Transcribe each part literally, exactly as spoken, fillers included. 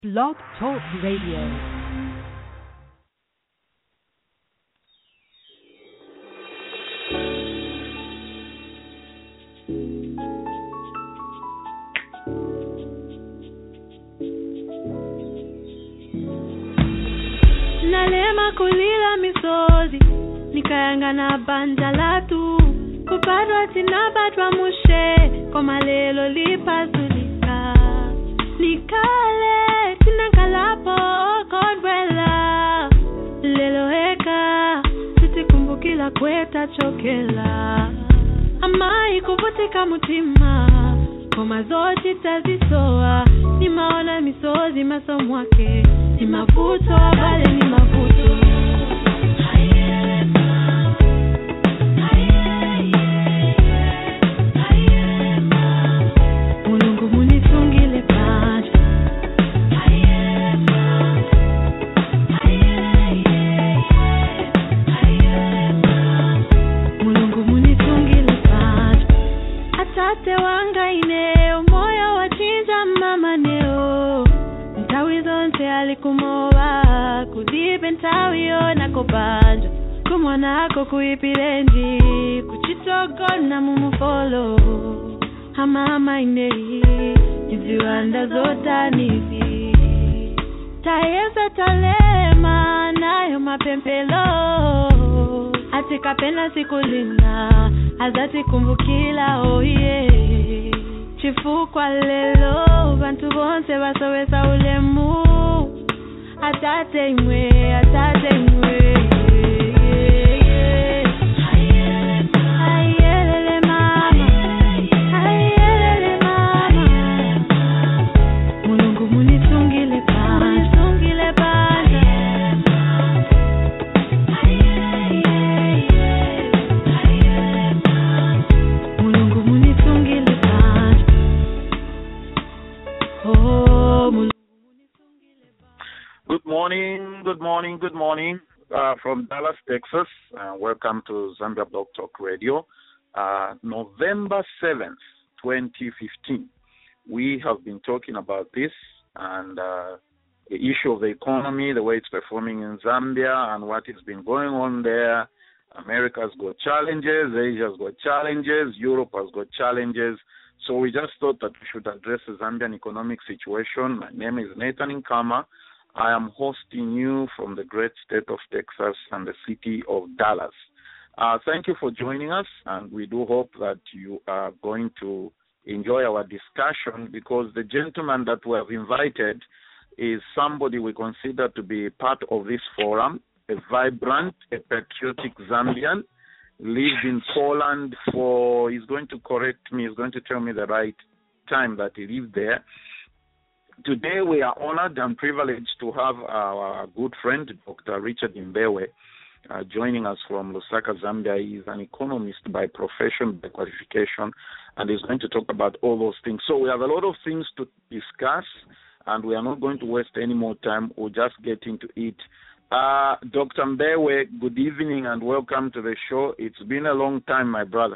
Blog Talk Radio. Nalema kulila misozi nikayanga na banja latu kupadwa tinabadwa mushe koma lelo lipazulika nikale tinakalapo kodwela lelo heka tutikumbukila kweta chokela amai kuvutika mutima koma zote tazisoa ni maona misozi masomwake ni mafuto bale ni mafuto Mulungu munitungile pacha Mulungu munitungile pacha atate wanga ineo moyo wachinja mama neo ntawi zonse alikumowa kudibe ntawiyo nakopanja kumwana ako kuipirenji kuchitogona mumufolo hamama inei iziwanda zotanizi tayeza talema nayo mapempelo atikapena sikulina azati kumbukila oye chifukwa lelo bantu bonse basowesa ulemu atate imwe atate imwe Good morning, good morning, good morning uh, from Dallas, Texas. Uh, welcome to Zambia Blog Talk Radio. Uh, November seventh, twenty fifteen. We have been talking about this and uh, the issue of the economy, the way it's performing in Zambia and what has been going on there. America's got challenges, Asia's got challenges, Europe has got challenges. So we just thought that we should address the Zambian economic situation. My name is Nathan Nkama. I am hosting you from the great state of Texas and the city of Dallas. Uh, thank you for joining us, and we do hope that you are going to enjoy our discussion because the gentleman that we have invited is somebody we consider to be part of this forum, a vibrant, a patriotic Zambian, lived in Poland for, he's going to correct me, he's going to tell me the right time that he lived there. Today we are honored and privileged to have our good friend, Doctor Richard Mbewe, uh, joining us from Lusaka, Zambia. He is an economist by profession, by qualification, and he's going to talk about all those things. So we have a lot of things to discuss, and we are not going to waste any more time. We'll just get into it. Uh, Doctor Mbewe, good evening and welcome to the show. It's been a long time, my brother.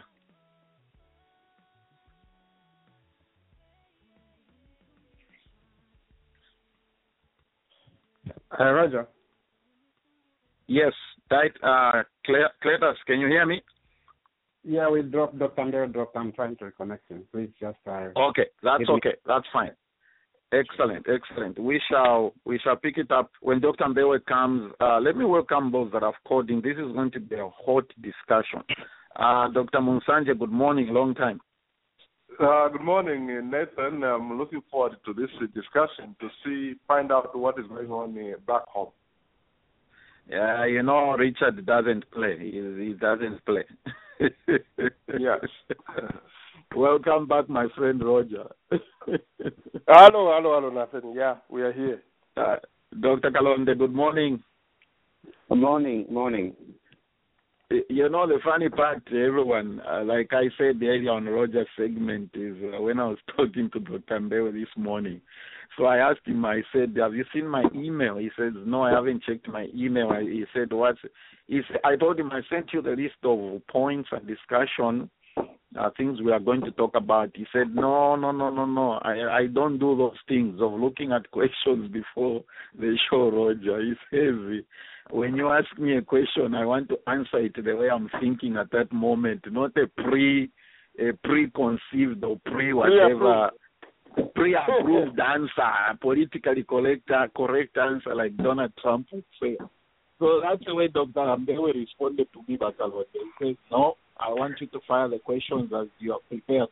Uh, Roger. Yes, right. Uh, Cletus, can you hear me? Yeah, we dropped Doctor Mbewe. Dropped. I'm trying to reconnect him. Please just. Uh, okay, that's me- okay. That's fine. Excellent, excellent. We shall we shall pick it up when Doctor Mbewe comes. Uh, let me welcome those that have called in. This is going to be a hot discussion. Uh, Doctor Munsanje, good morning. Long time. Uh, good morning, Nathan. I'm looking forward to this discussion to see, find out what is going on uh, back home. Yeah, you know, Richard doesn't play. He, he doesn't play. Yes. Welcome back, my friend Roger. hello, hello, hello, Nathan. Yeah, we are here. Uh, Doctor Kalonde, good morning. Good morning, morning. You know, the funny part, everyone, uh, like I said earlier on Roger's segment, is uh, when I was talking to Doctor Mbewe this morning. So I asked him, I said, have you seen my email? He says, no, I haven't checked my email. I, he said, what? He said, I told him I sent you the list of points and discussion uh, things we are going to talk about. He said, no, no, no, no, no. I, I don't do those things of looking at questions before the show, Roger. It's heavy. When you ask me a question, I want to answer it the way I'm thinking at that moment, not a pre, a preconceived or pre whatever, pre-approved answer, a politically correct, correct answer like Donald Trump would say. So that's the way Doctor Ambewe responded to me, Bakalonde. He says, no, I want you to fire the questions as you are prepared.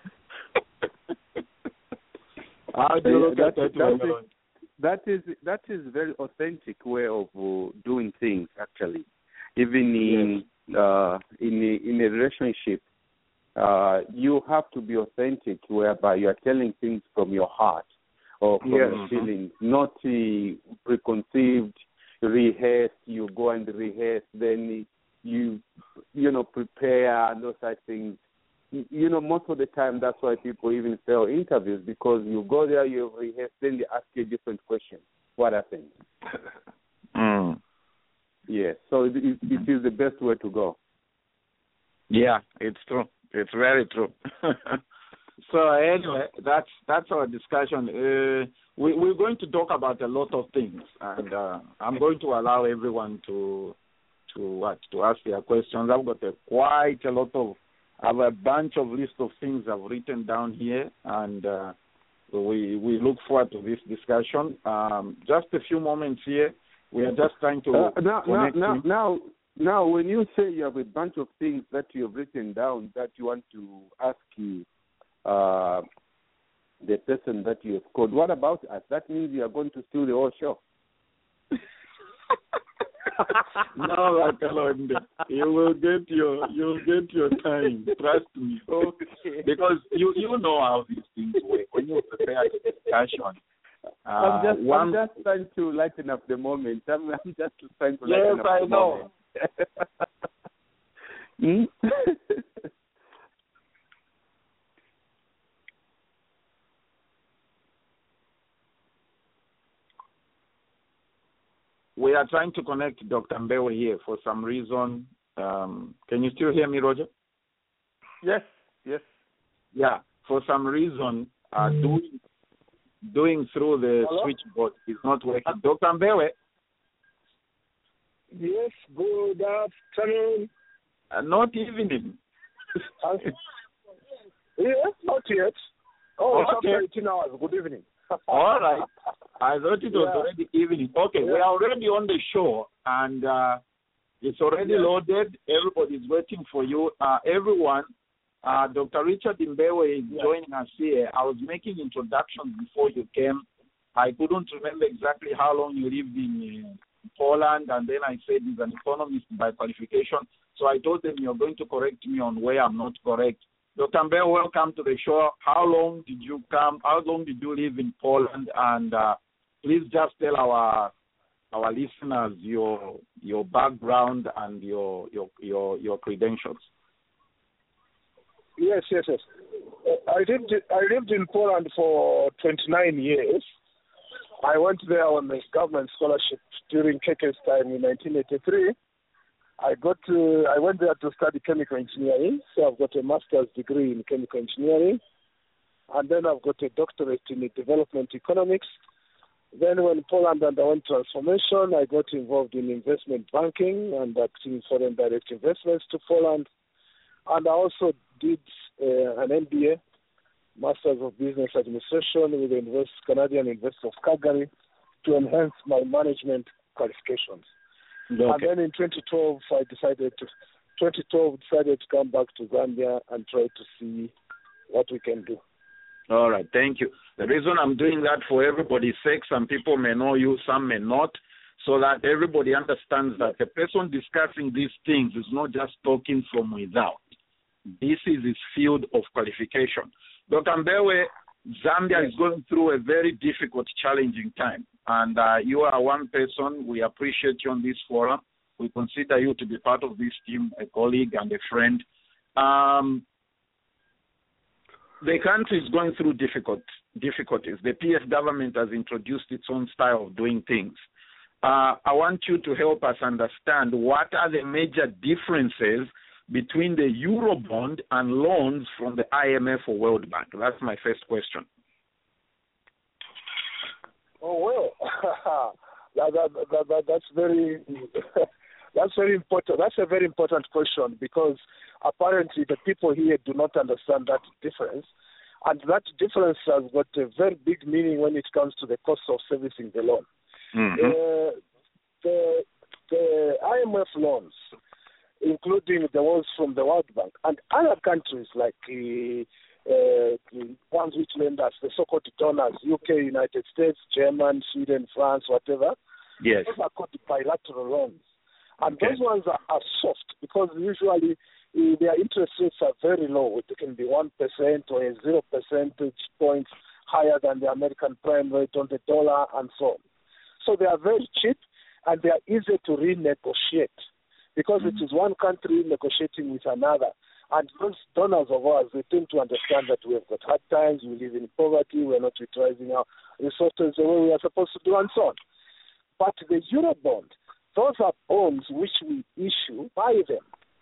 How do you look that, at that, that, is, that is that is very authentic way of uh, doing things, actually. Even in yes. uh, in a, in a relationship, uh, you have to be authentic, whereby you are telling things from your heart or from yes. your feelings, not uh, preconceived. Rehearse, you go and rehearse, then you, you know, prepare and those type of things. You know, most of the time that's why people even fail interviews, because you go there, you rehearse, then they ask you a different question. What happened? Mm. Yeah, so it, it, it is the best way to go. Yeah, it's true. It's very true. So anyway, that's that's our discussion. Uh, we, we're going to talk about a lot of things, and uh, I'm going to allow everyone to to what to ask their questions. I've got a, quite a lot of, I have a bunch of list of things I've written down here, and uh, we we look forward to this discussion. Um, just a few moments here. We are just trying to uh, now, connect. Now, now, now, now, when you say you have a bunch of things that you have written down that you want to ask you. Uh, the person that you have called. What about us? That means you are going to steal the whole show. No, Bakalonde. You will get your you will get your time. Trust me. Okay. Because you you know how these things work. When you prepare the discussion, uh, I'm just one, I'm just trying to lighten up the moment. I'm, I'm just trying to yes, lighten up I the know. moment. hmm? We are trying to connect Doctor Mbewe here for some reason. Um, can you still hear me, Roger? Yes, yes. Yeah, for some reason, uh, doing doing through the Hello? switchboard is not working. Doctor Mbewe? Yes, good afternoon. Uh, not evening. Uh, yes, not yet. Oh, it's Okay. after eighteen hours. Good evening. All right. I thought it was Yeah. already evening. Okay, Yeah. we are already on the show, and uh, it's already Yeah. loaded. Everybody's waiting for you. Uh, everyone, uh, Doctor Richard Mbewe is Yeah. joining us here. I was making introductions before you came. I couldn't remember exactly how long you lived in uh, Poland, and then I said he's an economist by qualification. So I told them you're going to correct me on where I'm not correct. Doctor Mbewe, welcome to the show. How long did you come? How long did you live in Poland? And uh, please just tell our our listeners your your background and your your your, your credentials. Yes, yes, yes. Uh, I lived I lived in Poland for twenty-nine years. I went there on a government scholarship during K K's time in nineteen eighty-three. I got to, I went there to study chemical engineering, so I've got a master's degree in chemical engineering, and then I've got a doctorate in development economics. Then when Poland underwent transformation, I got involved in investment banking and acting foreign direct investments to Poland, and I also did uh, an M B A, Masters of Business Administration with the University, Canadian University of Calgary, to enhance my management qualifications. Okay. And then in twenty twelve, I decided to twenty twelve decided to come back to Zambia and try to see what we can do. All right, thank you. The reason I'm doing that for everybody's sake, some people may know you, some may not, so that everybody understands that the person discussing these things is not just talking from without. This is his field of qualification. Doctor Mbewe, Zambia is going through a very difficult, challenging time. And uh, you are one person. We appreciate you on this forum. We consider you to be part of this team, a colleague and a friend. Um, the country is going through difficult difficulties. The P F government has introduced its own style of doing things. Uh, I want you to help us understand what are the major differences between the Eurobond and loans from the I M F or World Bank? That's my first question. Oh, well, that, that, that, that, that's very that's very important. That's a very important question, because apparently the people here do not understand that difference. And that difference has got a very big meaning when it comes to the cost of servicing the loan. Mm-hmm. Uh, the, the I M F loans, including the ones from the World Bank, and other countries like uh, uh, the ones which lend us, the so-called donors, U K, United States, Germany, Sweden, France, whatever, yes, those are called bilateral loans. And okay. those ones are, are soft, because usually uh, their interest rates are very low. It can be one percent or a zero percentage points higher than the American prime rate on the dollar and so on. So they are very cheap, and they are easy to renegotiate, because mm-hmm. it is one country negotiating with another. And those donors of ours, they tend to understand that we have got hard times, we live in poverty, we are not utilizing our resources the way we are supposed to do, and so on. But the Eurobond, those are bonds which we issue by them.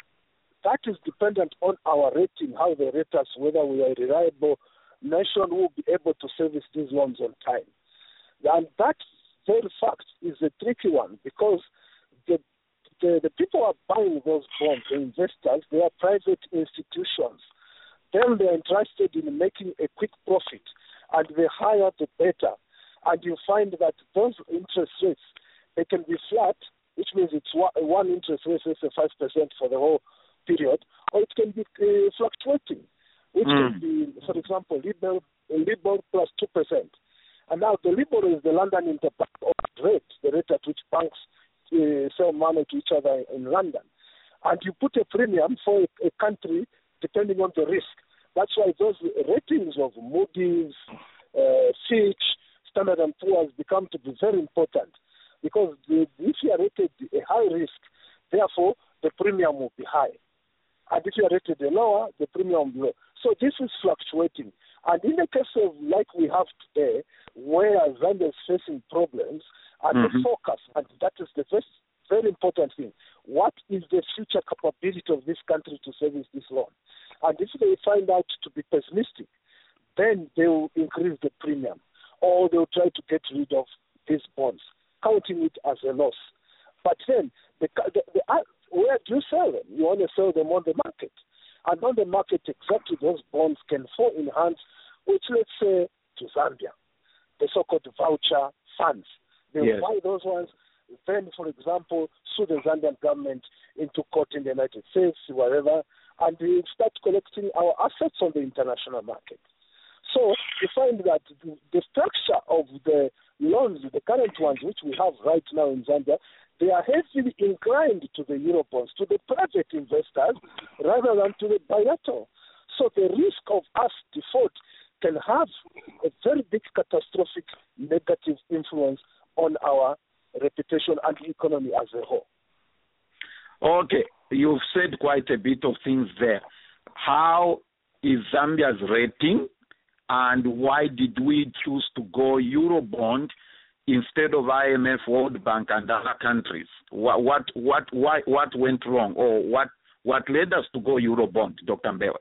That is dependent on our rating, how they rate us, whether we are a reliable nation who will be able to service these loans on time. And that very fact is a tricky one, because the The, the people are buying those bonds, the investors, they are private institutions. Then they are interested in making a quick profit, and the higher the better. And you find that those interest rates, they can be flat, which means it's one interest rate, let's say five percent for the whole period, or it can be uh, fluctuating, which mm. can be, for example, Libor, Libor plus two percent. And now the Libor is the London interbank rate, the rate at which banks Uh, sell money to each other in London, and you put a premium for a, a country depending on the risk. That's why those ratings of Moody's, uh, Fitch, Standard and Poor's become to be very important, because the, if you are rated a high risk, therefore the premium will be high, and if you are rated a lower, the premium will be low. So this is fluctuating, and in the case of like we have today, where Zambia is facing problems, and mm-hmm. the focus, and that is the first very important thing. What is the future capability of this country to service this loan? And if they find out to be pessimistic, then they will increase the premium, or they will try to get rid of these bonds, counting it as a loss. But then, the, the, the, where do you sell them? You want to sell them on the market. And on the market, exactly those bonds can fall in hands, which, let's say, to Zambia, the so-called voucher funds. They yes. buy those ones, then, for example, sue the Zambian government into court in the United States, wherever, and we start collecting our assets on the international market. So you find that the, the structure of the loans, the current ones which we have right now in Zambia, they are heavily inclined to the Eurobonds, to the private investors, rather than to the bilateral. So the risk of us default can have a very big catastrophic negative influence on our reputation and economy as a whole. Okay, you've said quite a bit of things there. How is Zambia's rating, and why did we choose to go Eurobond instead of I M F, World Bank, and other countries? What what what why what went wrong, or what what led us to go Eurobond, Doctor Mbewe?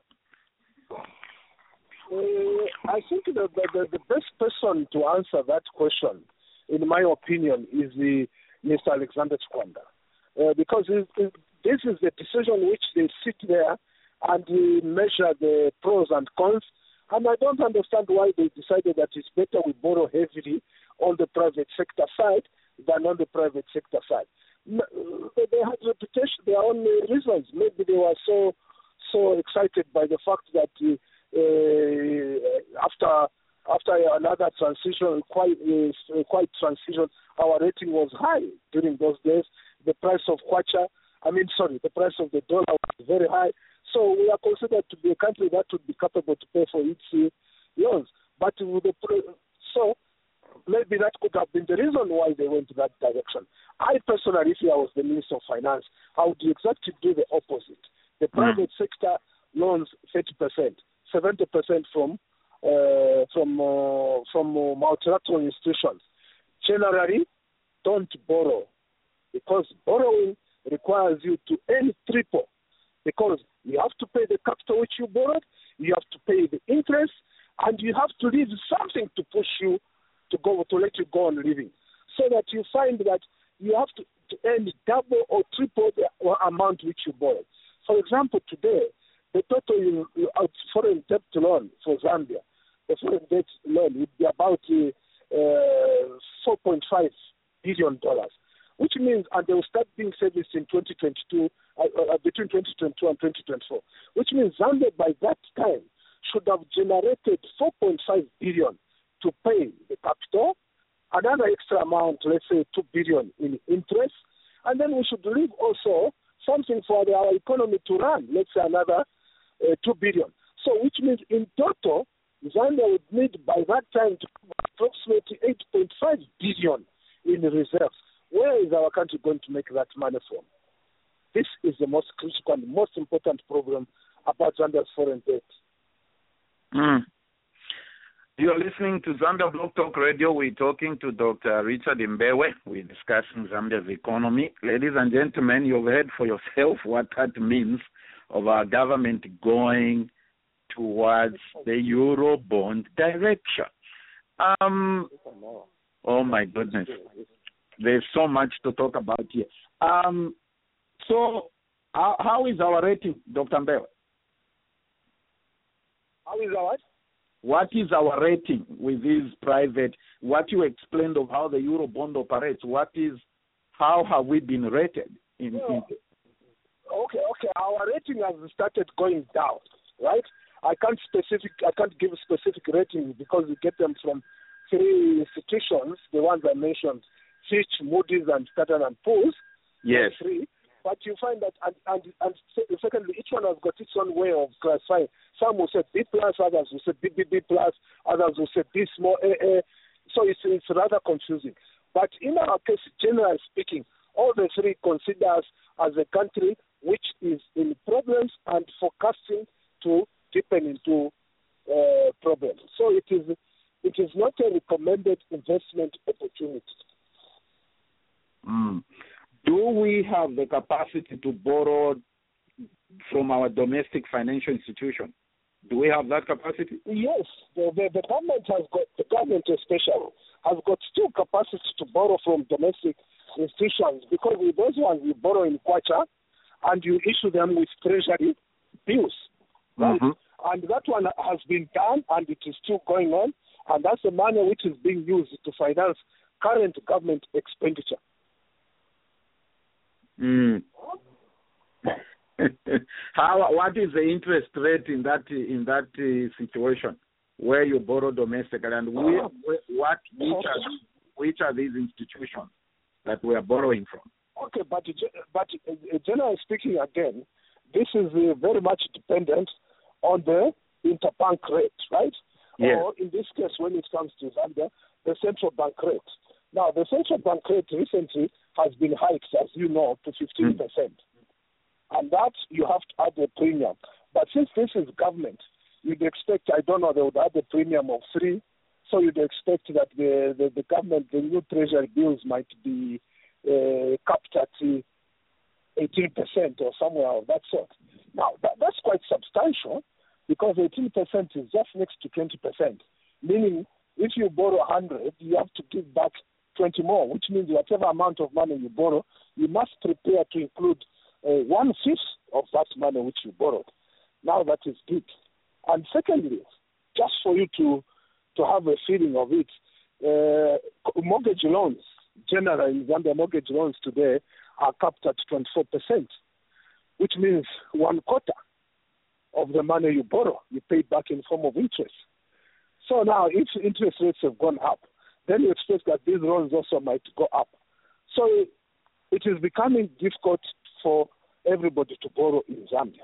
Uh, I think the, the the best person to answer that question, in my opinion, is the Mister Alexander Chikwanda, uh, because it, it, this is the decision which they sit there and uh, measure the pros and cons, and I don't understand why they decided that it's better we borrow heavily on the private sector side than on the private sector side. They had reputation, their own reasons. Maybe they were so so excited by the fact that uh, uh, after after another transition, quite uh, quite transition, our rating was high during those days. The price of kwacha, I mean, sorry, the price of the dollar was very high. So we are considered to be a country that would be capable to pay for its uh, loans. But with the so maybe that could have been the reason why they went to that direction. I personally, if I was the Minister of Finance, I would exactly do the opposite. The private mm. sector loans thirty percent, seventy percent from uh, from uh, from uh, multilateral institutions. Generally, don't borrow, because borrowing requires you to earn triple because you have to pay the capital which you borrowed, you have to pay the interest, and you have to leave something to push you to go to let you go on living, so that you find that you have to, to earn double or triple the amount which you borrowed. For example, today, the total you, you, foreign debt loan for Zambia, the foreign debt loan would be about uh, four point five billion dollars, which means, and they will start being serviced in twenty twenty-two, uh, uh, between twenty twenty-two and twenty twenty-four, which means Zambia by that time should have generated four point five billion dollars to pay the capital, another extra amount, let's say two billion dollars in interest, and then we should leave also something for the, our economy to run, let's say another uh, two billion dollars. So which means in total, Zambia would need by that time to approximately eight point five billion dollars in reserves. Where is our country going to make that money from? This is the most critical and most important problem about Zambia's foreign debt. Mm. You're listening to Zambia Blog Talk Radio. We're talking to Doctor Richard Mbewe. We're discussing Zambia's economy. Ladies and gentlemen, you've heard for yourself what that means of our government going towards the Eurobond direction. Um, oh, my goodness. There's so much to talk about here. Um, so, how, how is our rating, Doctor Mbewe? How is our what? What is our rating with these private, what you explained of how the Eurobond operates, what is, how have we been rated? In, yeah. in Okay, okay, our rating has started going down, right? I can't specific, I can't give specific ratings because we get them from three institutions, the ones I mentioned, Fitch, Moody's, and Standard and Poor's. Yes. Three. But you find that, and, and, and secondly, each one has got its own way of classifying. Some will say B plus, others will say B B B plus, others will say B small A A. So it's, it's rather confusing. But in our case, generally speaking, all the three consider us as a country which is in problems and forecasting to deepen into uh, problems. So it is it is not a recommended investment opportunity. Mm. Do we have the capacity to borrow from our domestic financial institution? Do we have that capacity? Yes, the, the, the government has got, the government especially, has got still capacity to borrow from domestic institutions, because with those ones you borrow in kwacha and you issue them with treasury bills, right? Mm-hmm. And that one has been done and it is still going on, and that's the money which is being used to finance current government expenditure. Mm. How? What is the interest rate in that in that uh, situation where you borrow domestically, and we, uh, what which are which are these institutions that we are borrowing from? Okay, but but uh, generally speaking, again, this is uh, very much dependent on the interbank rate, right? Yes. Or in this case, when it comes to Zambia, the central bank rate. Now, the central bank rate recently has been hiked, as you know, to fifteen percent. Mm. And that you have to add a premium. But since this is government, you'd expect, I don't know, they would add a premium of three. So you'd expect that the, the, the government, the new treasury bills might be uh, capped at eighteen percent or somewhere of that sort. Now, that, that's quite substantial, because eighteen percent is just next to twenty percent. Meaning, if you borrow one hundred, you have to give back twenty more, which means whatever amount of money you borrow, you must prepare to include uh, one-fifth of that money which you borrowed. Now that is big. And secondly, just for you to, to have a feeling of it, uh, mortgage loans, generally in Zambia, mortgage loans today are capped at twenty-four percent, which means one quarter of the money you borrow, you pay back in form of interest. So now, if interest rates have gone up, then you expect that these loans also might go up. So it is becoming difficult for everybody to borrow in Zambia.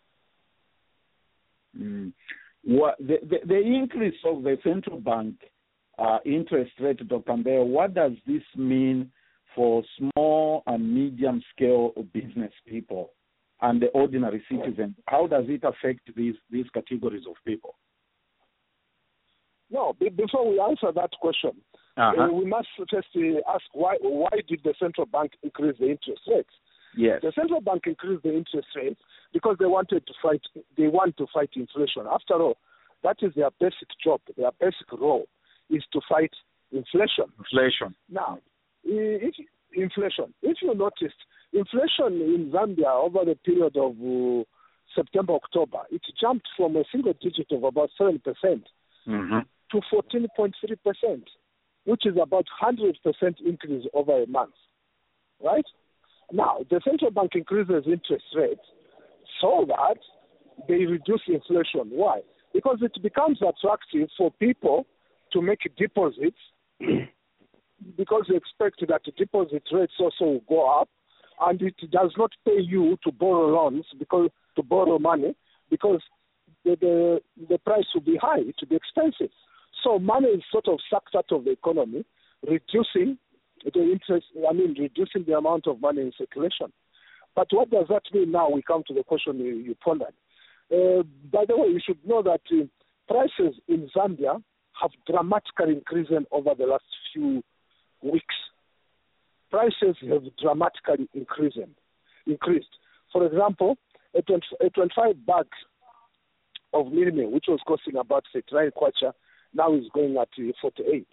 Mm. What, the, the, the increase of the central bank uh, interest rate, Doctor Mbewe, what does this mean for small and medium-scale business people and the ordinary citizens? How does it affect these, these categories of people? No, before we answer that question, uh-huh. uh, we must first uh, ask why why did the central bank increase the interest rates? Yes. The central bank increased the interest rate because they wanted to fight. They want to fight inflation. After all, that is their basic job. Their basic role is to fight inflation. Inflation. Now, if inflation, if you noticed, inflation in Zambia over the period of uh, September, October, it jumped from a single digit of about seven percent mm-hmm. to fourteen point three percent, which is about one hundred percent increase over a month, right? Now, the central bank increases interest rates so that they reduce inflation. Why? Because it becomes attractive for people to make deposits because they expect that the deposit rates also will go up, and it does not pay you to borrow loans because to borrow money because the, the the price will be high, it will be expensive. So money is sort of sucked out of the economy, reducing the interest, I mean, reducing the amount of money in circulation. But what does that mean now? We come to the question you, you pondered. Uh, by the way, you should know that uh, prices in Zambia have dramatically increased over the last few weeks. Prices have dramatically increased. increased. For example, a, twenty, a twenty-five bag of milling, which was costing about thirty-nine kwacha, now is going at uh, forty-eight.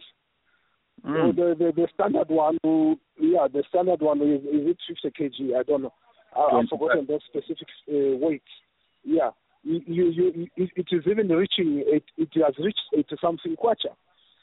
Mm. So the, the the standard one, yeah, the standard one is, is it fifty kilograms? I don't know. I, I've forgotten those specific uh, weights. Yeah, you, you, you, it, it is even reaching. It, it has reached eighty something kwacha.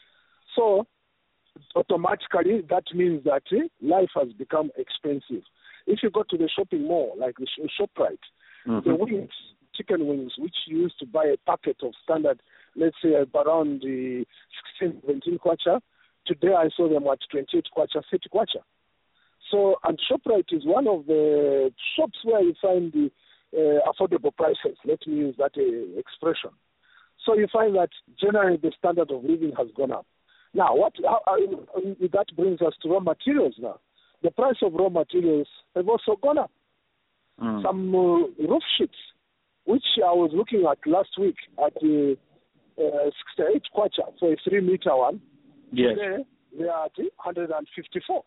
So automatically that means that uh, life has become expensive. If you go to the shopping mall, like the ShopRite, mm-hmm. the wings, chicken wings, which you used to buy a packet of standard, let's say around the sixteen, seventeen kwacha. Today I saw them at twenty-eight kwacha, thirty kwacha. So, and ShopRite is one of the shops where you find the uh, affordable prices. Let me use that uh, expression. So you find that generally the standard of living has gone up. Now, what how, how, that brings us to raw materials now. The price of raw materials have also gone up. Mm. Some uh, roof sheets, which I was looking at last week at uh, uh, sixty-eight kwacha for a three meter one. Yes. Today, they are at one hundred fifty-four.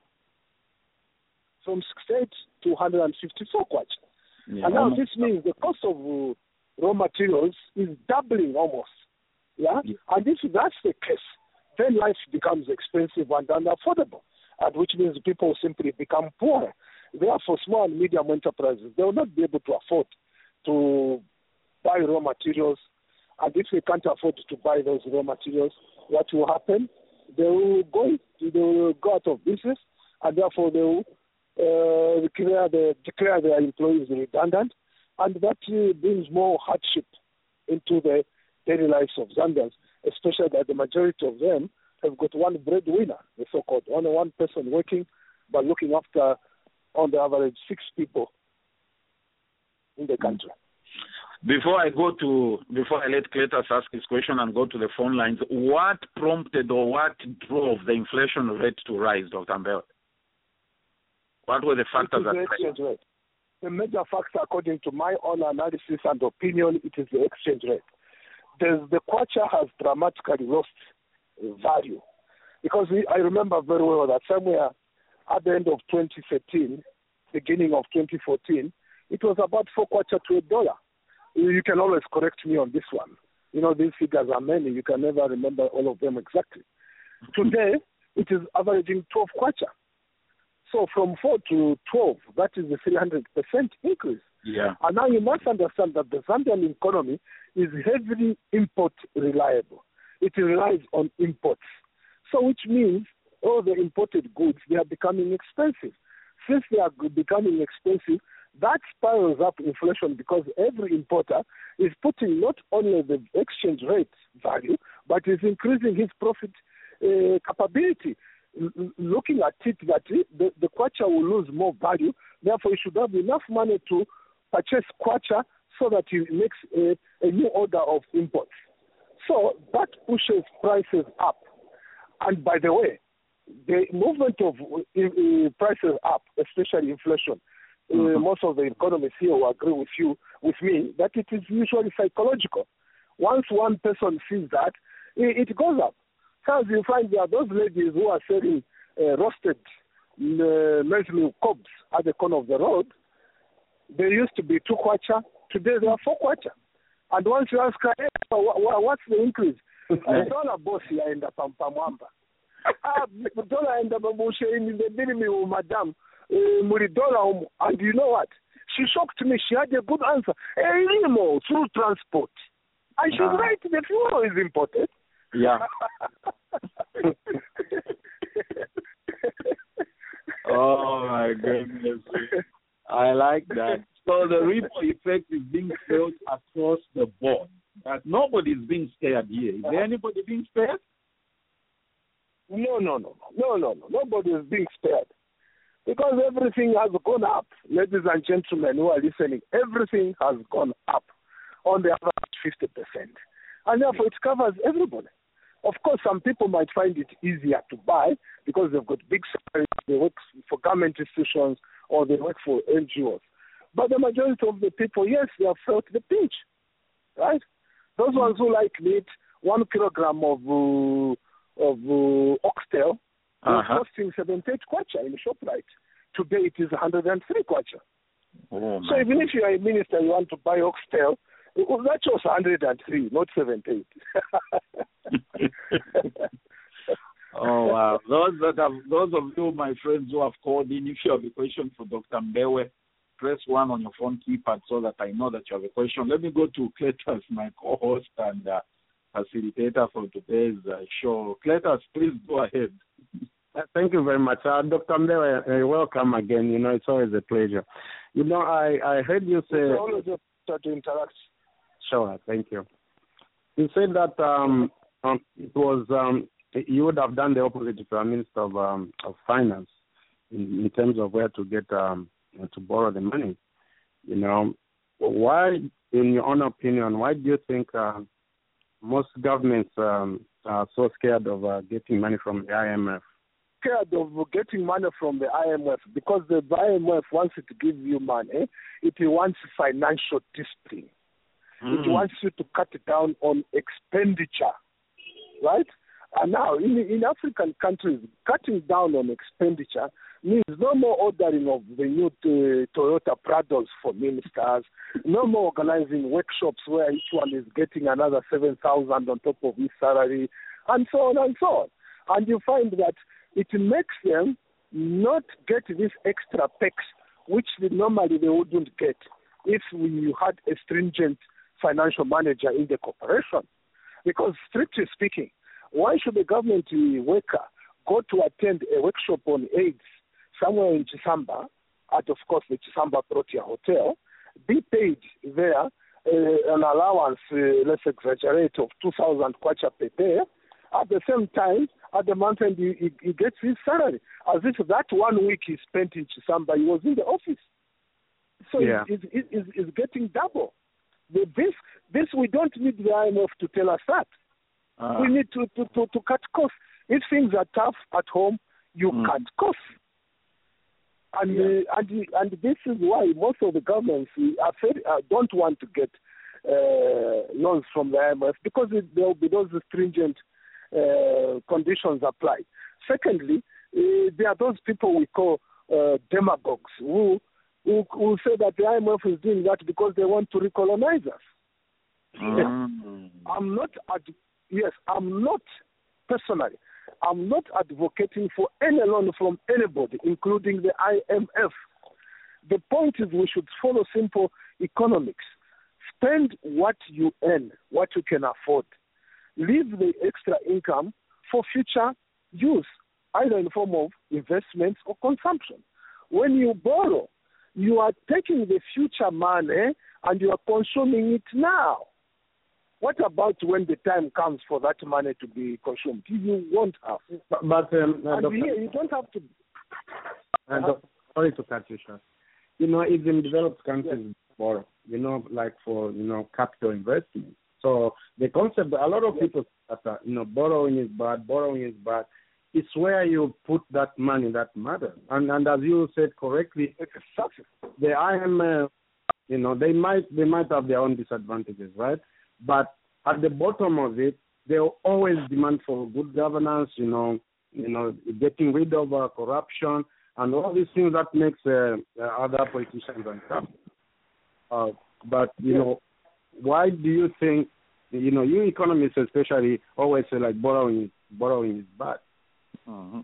From sixty-eight to one hundred fifty-four kwacha. Yeah, and now this means the cost of uh, raw materials is doubling almost. Yeah? yeah? And if that's the case, then life becomes expensive and unaffordable, and which means people simply become poorer. Therefore, small and medium enterprises, they will not be able to afford to buy raw materials. And if they can't afford to buy those raw materials, what will happen? They will go, they will go out of business, and therefore they will uh, declare, the, declare their employees redundant, and that uh, brings more hardship into the daily lives of Zambians, especially that the majority of them have got one breadwinner, the so-called, only one person working, but looking after, on the average, six people in the country. Before I go to, before I let Cletus ask his question and go to the phone lines, what prompted or what drove the inflation rate to rise, Doctor Mbewe? What were the factors that exchange rate? The major factor, according to my own analysis and opinion, it is the exchange rate. There's, the kwacha has dramatically lost value. Because we, I remember very well that somewhere at the end of twenty thirteen, beginning of twenty fourteen, it was about four kwacha to a dollar. You can always correct me on this one. You know, these figures are many. You can never remember all of them exactly. Today, it is averaging twelve kwacha. So from four to twelve, that is a three hundred percent increase. Yeah. And now you must understand that the Zambian economy is heavily import reliable. It relies on imports. So which means all the imported goods, they are becoming expensive. Since they are becoming expensive, that spirals up inflation because every importer is putting not only the exchange rate value, but is increasing his profit uh, capability. L- looking at it that the, the kwacha will lose more value, therefore he should have enough money to purchase kwacha so that he makes a, a new order of imports. So that pushes prices up. And by the way, the movement of uh, uh, prices up, especially inflation, mm-hmm. uh, most of the economists here will agree with you, with me, that it is usually psychological. Once one person sees that, it, it goes up. So you find there are those ladies who are selling uh, roasted uh, maize meal cobs at the corner of the road. There used to be two kwacha. Today there are four kwacha. And once you ask her, hey, what's the increase? A dollar boss here in the Pampamwamba. Ah, dollar in the Babushe in the minimum, madam, muri dollar. And you know what? She shocked me. She had a good answer. Hey, limo through transport. And she's uh, right. The fuel is imported. Yeah. Oh my goodness. I like that. So the ripple effect is being felt across the board. That nobody is being spared here. Is there anybody being spared? No, no, no, no, no, no. Nobody is being spared. Because everything has gone up, ladies and gentlemen who are listening, everything has gone up on the average fifty percent. And therefore it covers everybody. Of course, some people might find it easier to buy because they've got big salaries, they work for government institutions, or they work for N G Os. But the majority of the people, yes, they have felt the pinch, right? Those ones who like meat, one kilogram of uh, of uh, oxtail was uh-huh. costing seventy-eight kwacha in ShopRite. Today it is one hundred three kwacha. Oh, so even if you are a minister, you want to buy oxtail, well, that was one hundred three, not seventy-eight. Oh wow! Those that have, those of you, my friends who have called in, if you have a question for Doctor Mbewe, press one on your phone keypad so that I know that you have a question. Let me go to Cletus, my co-host and uh, facilitator for today's uh, show. Cletus, please go ahead. Uh, thank you very much, uh, Doctor Mbewe. Uh, welcome again. You know, it's always a pleasure. You know, I, I heard you say. It's always a pleasure to interact. Sure, thank you. You said that um, um, it was um, you would have done the opposite if you were Minister of, um, of Finance in, in terms of where to get um, to borrow the money. You know, why, in your own opinion, why do you think uh, most governments um, are so scared of uh, getting money from the I M F? Scared of getting money from the I M F because the I M F wants it to give you money. It wants financial discipline. It wants you to cut down on expenditure, right? And now, in, in African countries, cutting down on expenditure means no more ordering of the new uh, Toyota Prados for ministers, no more organizing workshops where each one is getting another seven thousand on top of his salary, and so on and so on. And you find that it makes them not get this extra pex, which they, normally they wouldn't get if we had a stringent financial manager in the corporation. Because strictly speaking, why should the government worker go to attend a workshop on AIDS somewhere in Chisamba, at of course the Chisamba Protea Hotel, be paid there uh, an allowance, uh, let's exaggerate, of two thousand kwacha per day, at the same time, at the month end, he, he, he gets his salary, as if that one week he spent in Chisamba, he was in the office. So yeah. he's, he's, he's, he's getting double. This, this we don't need the I M F to tell us that. Uh, we need to, to, to, to cut costs. If things are tough at home, you mm. cut costs. And, yeah. uh, and and this is why most of the governments are very, uh, don't want to get uh, loans from the I M F because it, there will be those stringent uh, conditions applied. Secondly, uh, there are those people we call uh, demagogues who Who, who say that the I M F is doing that because they want to recolonize us. Mm. I'm not, ad- yes, I'm not personally, I'm not advocating for any loan from anybody, including the I M F. The point is we should follow simple economics. Spend what you earn, what you can afford. Leave the extra income for future use, either in the form of investments or consumption. When you borrow, you are taking the future money and you are consuming it now. What about when the time comes for that money to be consumed? You won't have. But, but um, uh, and Doctor, here, you don't have to. Uh, Doctor, sorry to cut you short. You know, even developed countries yes. borrow, you know, like for, you know, capital investment. So the concept, a lot of yes. people that are, you know, borrowing is bad, borrowing is bad. It's where you put that money that matters. And and as you said correctly, the I M F, you know, they might they might have their own disadvantages, right? But at the bottom of it, they'll always demand for good governance, you know, you know, getting rid of uh, corruption and all these things that makes uh, uh, other politicians uncomfortable. Uh, but you Yeah. know, why do you think? You know, you economists especially always say like borrowing, borrowing is bad. Mm-hmm.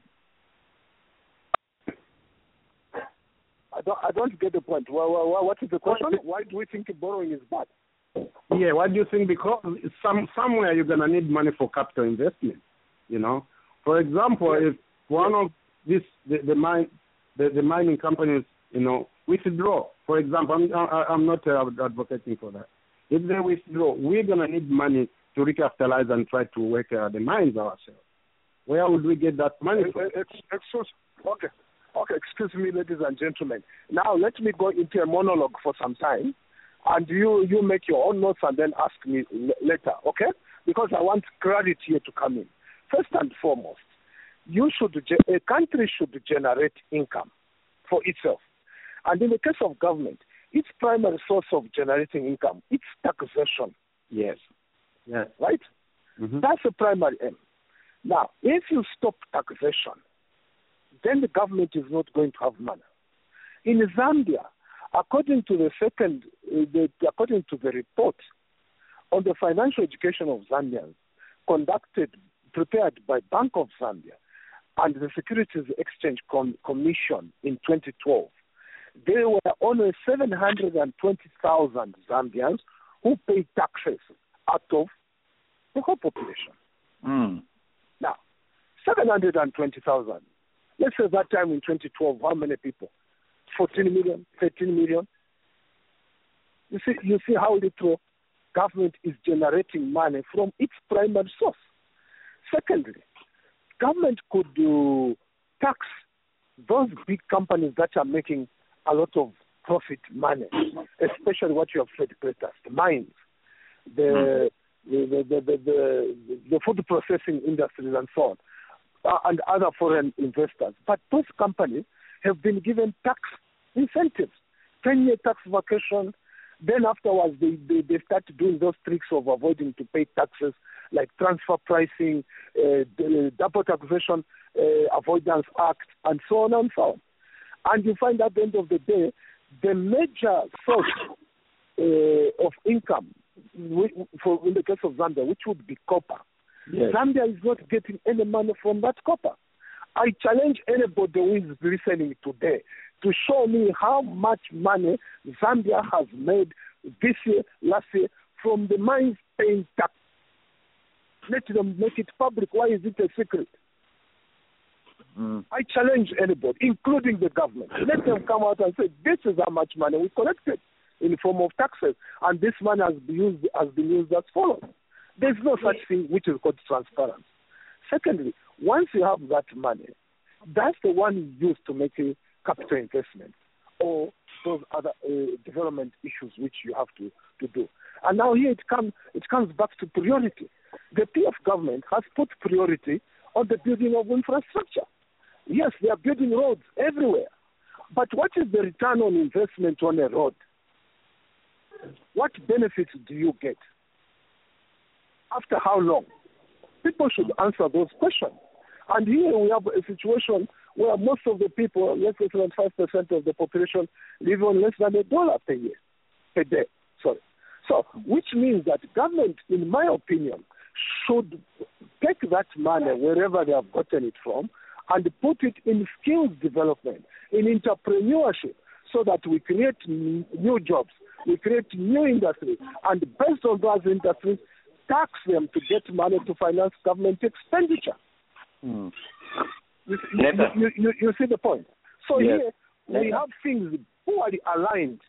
I don't, I don't get the point. Well, well, well, what is the question? Why do we think borrowing is bad? Yeah, what do you think? Because some somewhere you're gonna need money for capital investment. You know, for example, Yes. if one of this the, the mine the, the mining companies, you know, withdraw. For example, I'm I, I'm not uh, advocating for that. If they withdraw, we're gonna need money to recapitalize and try to work uh, the mines ourselves. Where would we get that money from? Uh, ex- excuse, okay, okay. Excuse me, ladies and gentlemen. Now let me go into a monologue for some time, and you you make your own notes and then ask me l- later, okay? Because I want clarity here to come in. First and foremost, you should ge- a country should generate income for itself, and in the case of government, its primary source of generating income, it's taxation. Yes. Yes. Right? Mm-hmm. That's the primary aim. Now, if you stop taxation, then the government is not going to have money. In Zambia, according to the second, uh, the, according to the report on the financial education of Zambians, conducted, prepared by Bank of Zambia and the Securities Exchange Com- Commission in twenty twelve, there were only seven hundred twenty thousand Zambians who paid taxes out of the whole population. Mm. Now, seven hundred twenty thousand. Let's say that time in twenty twelve, how many people? fourteen million, thirteen million. You see, you see how little government is generating money from its primary source. Secondly, government could uh, tax those big companies that are making a lot of profit money, especially what you have said, greatest, the mines, the, the, the, the, the, the, the food processing industries and so on, uh, and other foreign investors. But those companies have been given tax incentives, ten-year tax vacation. Then afterwards, they, they, they start doing those tricks of avoiding to pay taxes, like transfer pricing, uh, the double taxation uh, avoidance act, and so on and so on. And you find at the end of the day, the major source uh, of income, for in the case of Zambia, which would be copper, yes. Zambia is not getting any money from that copper. I challenge anybody who is listening today to show me how much money Zambia has made this year, last year, from the mines paying tax. Let them make it public. Why is it a secret? Mm. I challenge anybody, including the government. Let them come out and say, this is how much money we collected in the form of taxes, and this money has been used, has been used as follows. There's no such thing which is called transparency. Secondly, once you have that money, that's the one used to make a capital investment or those other uh, development issues which you have to, to do. And now here it comes it comes back to priority. The P F government has put priority on the building of infrastructure. Yes, they are building roads everywhere. But what is the return on investment on a road? What benefits do you get? After how long? People should answer those questions. And here we have a situation where most of the people, less than seventy-five percent of the population, live on less than a dollar per year, per day. Sorry. So, which means that government, in my opinion, should take that money wherever they have gotten it from and put it in skills development, in entrepreneurship, so that we create new jobs, we create new industries, and based on those industries, tax them to get money to finance government expenditure. Mm. You, you, you, you, you see the point? So yes. Here, we have things poorly aligned.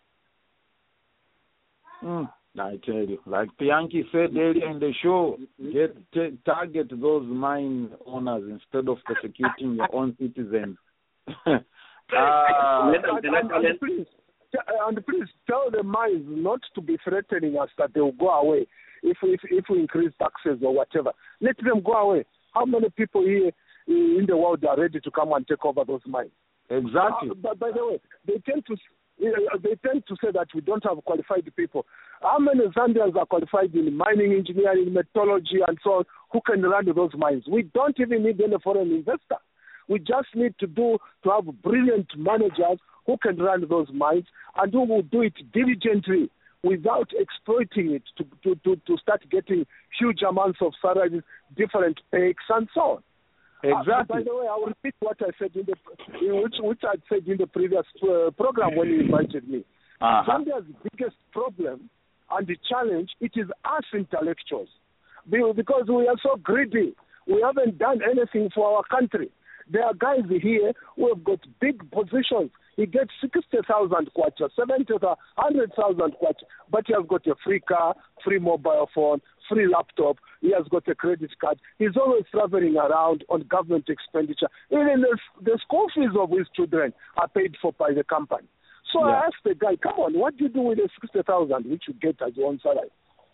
Mm. I tell you, like Pianki said earlier in the show, get t- target those mine owners instead of persecuting your own citizens. uh, and, and, and, please, and please tell the mines not to be threatening us that they will go away if if if we increase taxes or whatever. Let them go away. How many people here in the world are ready to come and take over those mines? Exactly. Uh, but by the way, they tend to they tend to say that we don't have qualified people. How many Zambians are qualified in mining engineering, metallurgy, and so on, who can run those mines? We don't even need any foreign investor. We just need to do to have brilliant managers who can run those mines and who will do it diligently without exploiting it to, to, to, to start getting huge amounts of salaries, different paychecks, and so on. Exactly. Uh, by the way, I will repeat what I said in the in which which I said in the previous uh, program when you invited me. Uh-huh. Zambia's biggest problem and the challenge, it is us intellectuals, because we are so greedy. We haven't done anything for our country. There are guys here who have got big positions. He gets sixty thousand kwacha, seventy thousand, one hundred thousand kwacha, but he has got a free car, free mobile phone, free laptop. He has got a credit card. He's always traveling around on government expenditure. Even the, the school fees of his children are paid for by the company. So yeah. I asked the guy, come on, what do you do with the sixty thousand which you get as your own salary?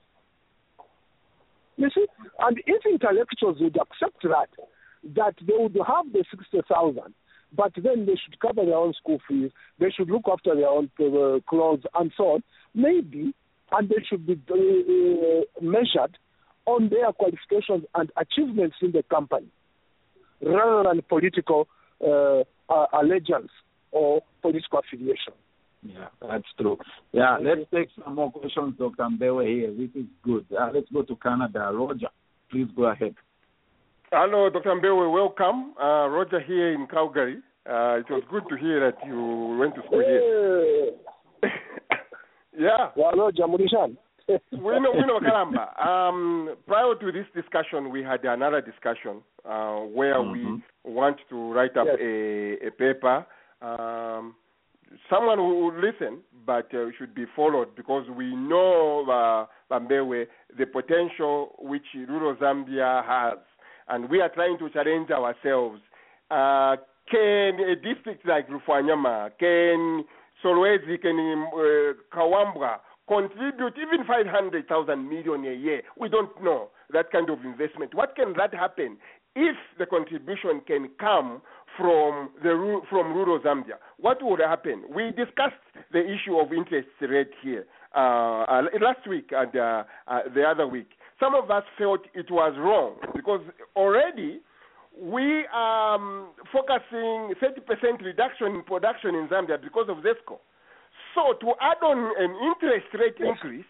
You see? And if intellectuals would accept that, that they would have the sixty thousand, but then they should cover their own school fees, they should look after their own uh, clothes and so on, maybe, and they should be uh, measured on their qualifications and achievements in the company, rather than political uh, uh, allegiance or political affiliation. Yeah, that's true. Yeah, let's take some more questions, Doctor Mbewe here. This is good. Uh, let's go to Canada. Roger, please go ahead. Hello, Doctor Mbewe, welcome. Uh, Roger here in Calgary. Uh, it was good to hear that you went to school here. Yeah. Well, Roger Murishan. we know, we know, Kalamba. Um, prior to this discussion, we had another discussion uh, where mm-hmm. we want to write up yes. a, a paper. Um, someone who would listen, but uh, should be followed, because we know, uh, Mbewe, the potential which rural Zambia has. And we are trying to challenge ourselves. Uh, can a district like Rufanyama, can Solwezi, can uh, Kawambwa contribute even five hundred thousand million a year? We don't know that kind of investment. What can that happen if the contribution can come from the from rural Zambia? What would happen? We discussed the issue of interest rate here uh, uh, last week and uh, uh, the other week. Some of us felt it was wrong because already we are um, focusing thirty percent reduction in production in Zambia because of ZESCO. So to add on an interest rate yes. increase,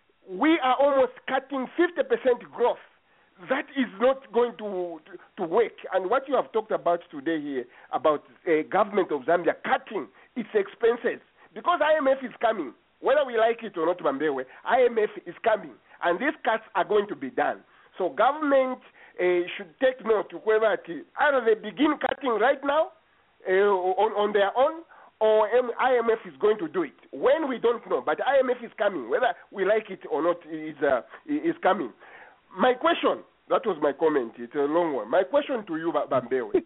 we are almost cutting fifty percent growth. That is not going to, to to work. And what you have talked about today here, about a uh, government of Zambia cutting its expenses, because I M F is coming. Whether we like it or not, Mbewe, I M F is coming. And these cuts are going to be done. So government uh, should take note to whether either they begin cutting right now uh, on, on their own, or I M F is going to do it. When, we don't know, but I M F is coming. Whether we like it or not, is uh, is coming. My question, that was my comment, it's a long one. My question to you, Mbewe,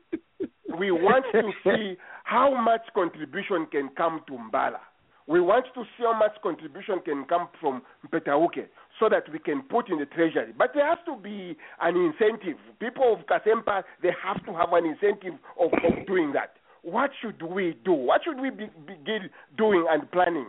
we want to see how much contribution can come to Mbala. We want to see how much contribution can come from Petauke so that we can put in the treasury. But there has to be an incentive. People of Kasempa, they have to have an incentive of, of doing that. What should we do? What should we be, begin doing and planning?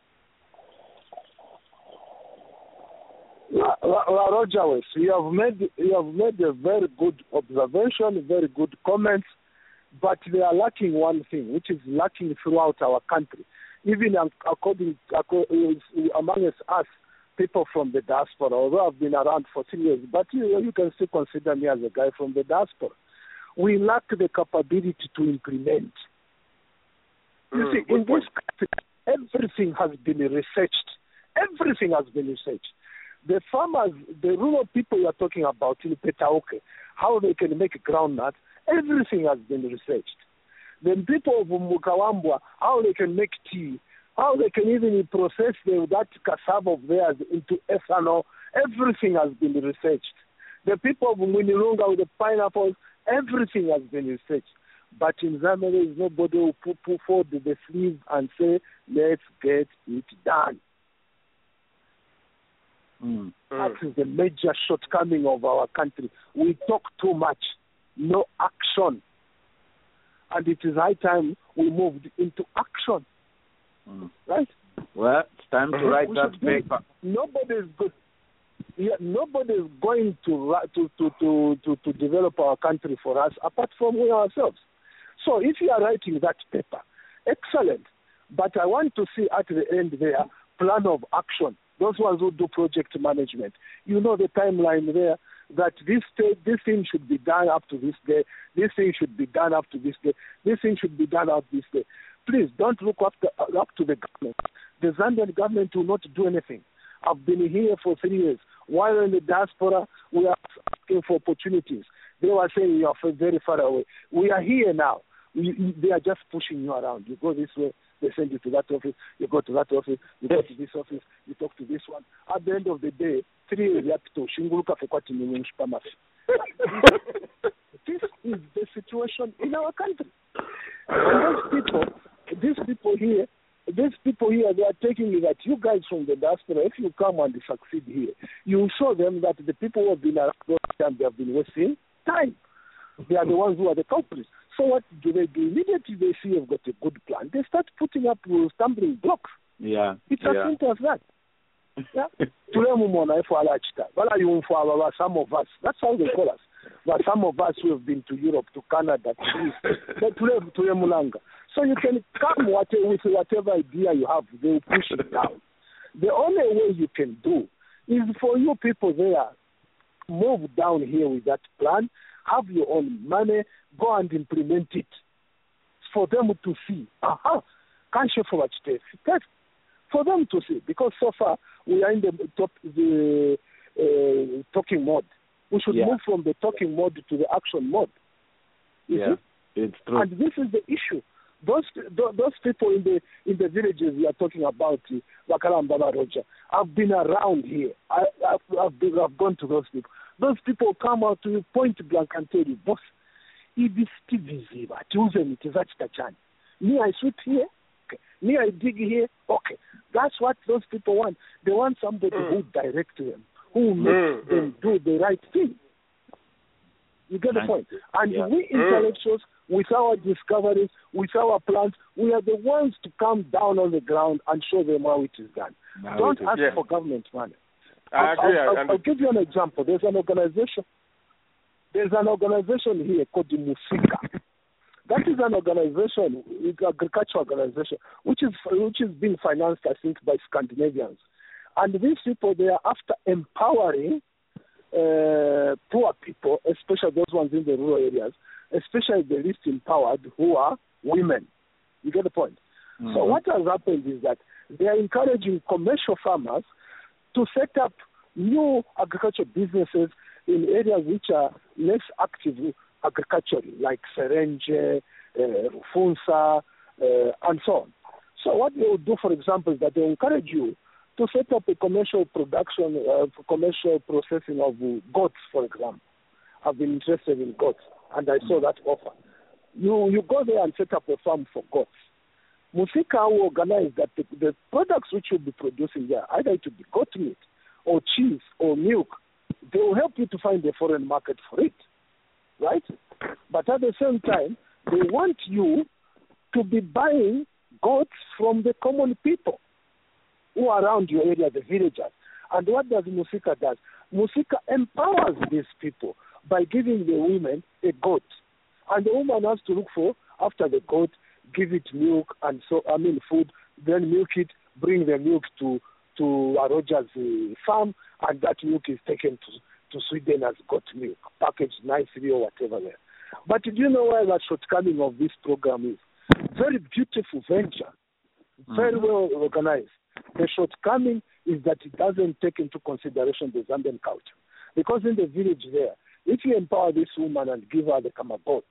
La, La, La Roger, you have made you have made a very good observation, very good comments, but they are lacking one thing, which is lacking throughout our country. Even according, according amongst us, people from the diaspora, although I've been around for three years, but you, you can still consider me as a guy from the diaspora. We lack the capability to implement. You mm, see, in this country, everything has been researched. Everything has been researched. The farmers, the rural people you are talking about in Petauke, how they can make groundnut, everything has been researched. The people of Mukawambwa, how they can make tea, how they can even process the, that cassava of theirs into ethanol, everything has been researched. The people of Mwinilunga with the pineapples, everything has been researched. But in Zambia, there is nobody who put, put forward the sleeve and say, let's get it done. Mm. That is the major shortcoming of our country. We talk too much, no action. And it is high time we moved into action. Mm. Right? Well, it's time to uh-huh. write we that paper. Nobody is good. Yeah, nobody is going to, to to to to to develop our country for us apart from we ourselves. So if you are writing that paper, excellent. But I want to see at the end there, plan of action, those ones who do project management, you know the timeline there, that this this thing should be done up to this day, this thing should be done up to this day, this thing should be done up this day. Please don't look up, to, up to the government. The Zambian government will not do anything. I've been here for three years. While in the diaspora, we are asking for opportunities. They were saying you are very far away. We are here now. We, they are just pushing you around. You go this way, they send you to that office. You go to that office. You go to this office. You talk to this one. At the end of the day, three years to shinguluka fekwati ni pamafi. This is the situation in our country. And these people, these people here, these people here, they are taking it that you guys from the diaspora, if you come and succeed here, you show them that the people who have been around and they have been wasting time. They are the ones who are the culprits. So what do they do? Immediately they see you've got a good plan. They start putting up stumbling blocks. Yeah. It's as yeah. simple as that. Yeah. Some of us, that's how they call us. But some of us who have been to Europe, to Canada, to Greece, to Mulanga. So you can come with whatever idea you have, they will push it down. The only way you can do is for you people there, move down here with that plan, have your own money, go and implement it. For them to see, aha, can't you for what test? Test. For them to see, because so far we are in the top, the uh, talking mode. We should yeah. move from the talking mode to the action mode. You yeah, see? It's true. And this is the issue. Those those people in the in the villages we are talking about, Wakalamba Roja, I've been around here. I, I've, I've, been, I've gone to those people. Those people come out to you point blank and tell you, boss, it is visible. Me, I sweep here. Okay. Me, I dig here. Okay. That's what those people want. They want somebody mm. who direct them, who makes mm. them do the right thing. You get the point? And yeah. we intellectuals, with our discoveries, with our plans, we are the ones to come down on the ground and show them how it is done. Now Don't ask yeah. for government money. I agree. I'll, I'll, I'll give you an example. There's an organization. There's an organization here called the Musika. That is an organization, an agricultural organization, which is which is being financed, I think, by Scandinavians. And these people, they are after empowering uh, poor people, especially those ones in the rural areas, especially the least empowered, who are women. You get the point? Mm-hmm. So what has happened is that they are encouraging commercial farmers to set up new agricultural businesses in areas which are less active agriculturally, like Serenge, uh, Rufunsa, uh, and so on. So what they will do, for example, is that they encourage you to set up a commercial production, uh, commercial processing of uh, goats, for example. I've been interested in goats, and I saw that offer. You you go there and set up a farm for goats. Musika will organize that the, the products which you'll be producing there, either it will be goat meat or cheese or milk, they will help you to find a foreign market for it, right? But at the same time, they want you to be buying goats from the common people who are around your area, the villagers. And what does Musika do? Musika empowers these people by giving the women a goat. And the woman has to look for, after the goat, give it milk and so, I mean food, then milk it, bring the milk to to Aroja's uh, farm, and that milk is taken to, to Sweden as goat milk, packaged nicely or whatever there. But do you know why that shortcoming of this program is? Very beautiful venture, very mm-hmm. well organized. The shortcoming is that it doesn't take into consideration the Zambian culture. Because in the village there, if you empower this woman and give her the kama goat,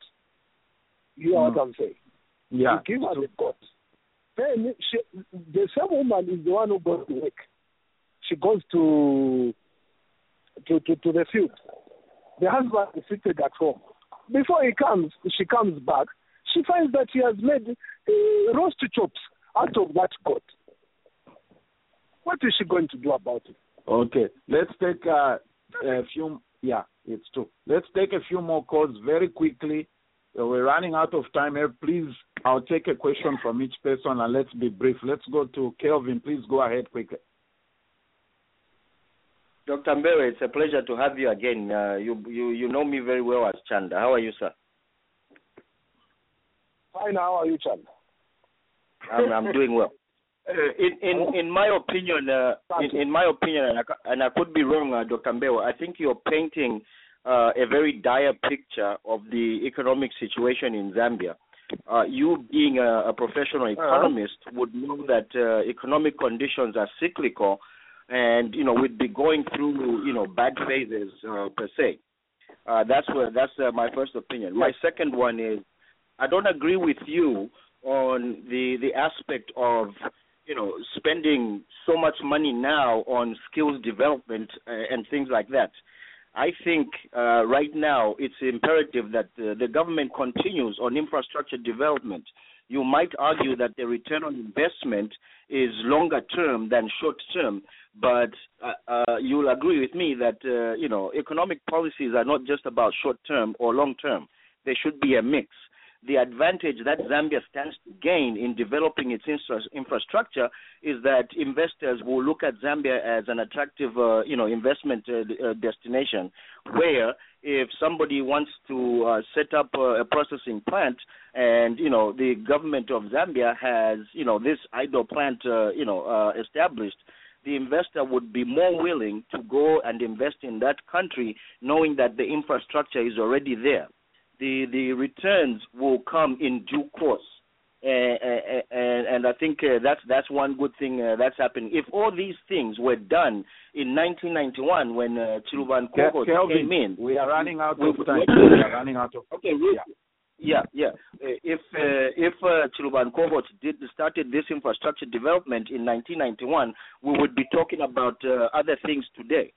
you know mm. what I'm saying? Yeah. You give her the goat. Then she, the same woman is the one who goes to work. She goes to to, to, to the field. The husband is seated at home. Before he comes, she comes back, she finds that he has made uh, roast chops out of that goat. What is she going to do about it? Okay, let's take uh, a few. Yeah, it's true. Let's take a few more calls very quickly. Uh, we're running out of time here. Please, I'll take a question from each person and let's be brief. Let's go to Kelvin. Please go ahead quickly. Doctor Mbere, it's a pleasure to have you again. Uh, you, you you know me very well as Chanda. How are you, sir? Fine. How are you, Chanda? I'm, I'm doing well. Uh, in in in my opinion, uh, in, in my opinion, and I, and I could be wrong, uh, Doctor Mbewa, I think you're painting uh, a very dire picture of the economic situation in Zambia. Uh, you, being a, a professional economist, uh-huh. would know that uh, economic conditions are cyclical, and you know we'd be going through you know bad phases uh, per se. Uh, that's where that's uh, my first opinion. My second one is I don't agree with you on the the aspect of you know, spending so much money now on skills development uh, and things like that. I think uh, right now it's imperative that uh, the government continues on infrastructure development. You might argue that the return on investment is longer term than short term, but uh, uh, you'll agree with me that, uh, you know, economic policies are not just about short term or long term. There should be a mix. The advantage that Zambia stands to gain in developing its infra- infrastructure is that investors will look at Zambia as an attractive, uh, you know, investment uh, uh, destination, where if somebody wants to uh, set up a, a processing plant and, you know, the government of Zambia has, you know, this idle plant, uh, you know, uh, established, the investor would be more willing to go and invest in that country knowing that the infrastructure is already there. The the returns will come in due course, uh, uh, and, and I think uh, that's that's one good thing uh, that's happening. If all these things were done in nineteen ninety-one when uh, Chiluba Nkohot came in, we are running out we, of time. We are running out of okay. Yeah, yeah. yeah. Uh, if uh, if uh, Chiluba Nkohot did started this infrastructure development in nineteen ninety-one, we would be talking about uh, other things today.